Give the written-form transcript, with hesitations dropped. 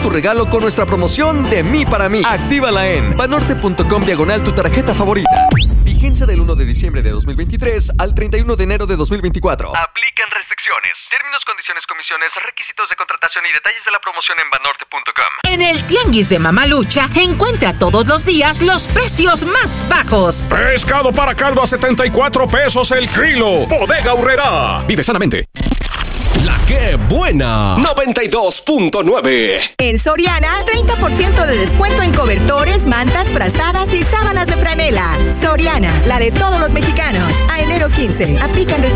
tu regalo con nuestra promoción de mí para mí. Actívala en banorte.com/tu tarjeta favorita. Vigencia del 1 de diciembre de 2023 al 31 de enero de 2024. Aplican restricciones. Términos, condiciones, comisiones, requisitos de contratación y detalles de la promoción en banorte.com. En el Tianguis de Mamalucha, encuentra todos los días los precios más bajos. Pescado para caldo a 74 pesos el kilo. Bodega Aurrerá. Vive sanamente. La que buena. 92.9. En Soriana, 30% de descuento en cobertores, mantas, frazadas y sábanas de franela. Soriana, la de todos los mexicanos. A enero 15. Aplican restricciones.